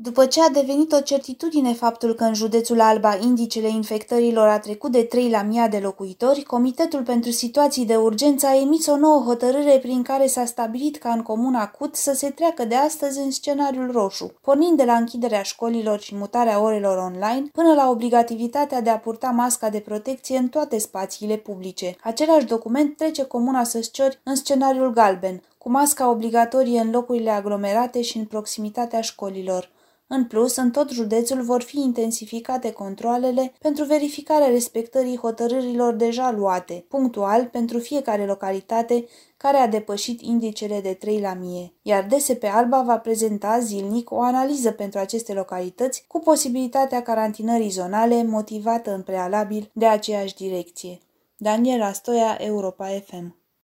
După ce a devenit o certitudine faptul că în județul Alba indicele infectărilor a trecut de 3 la 1000 de locuitori, Comitetul pentru Situații de Urgență a emis o nouă hotărâre prin care s-a stabilit ca în comuna Cut să se treacă de astăzi în scenariul roșu, pornind de la închiderea școlilor și mutarea orelor online, până la obligativitatea de a purta masca de protecție în toate spațiile publice. Același document trece comuna Săsciori în scenariul galben, cu masca obligatorie în locurile aglomerate și în proximitatea școlilor. În plus, în tot județul vor fi intensificate controalele pentru verificarea respectării hotărârilor deja luate, punctual pentru fiecare localitate care a depășit indicele de 3 la 1000, iar DSP Alba va prezenta zilnic o analiză pentru aceste localități cu posibilitatea carantinării zonale motivată în prealabil de aceeași direcție. Daniela Stoia, Europa FM.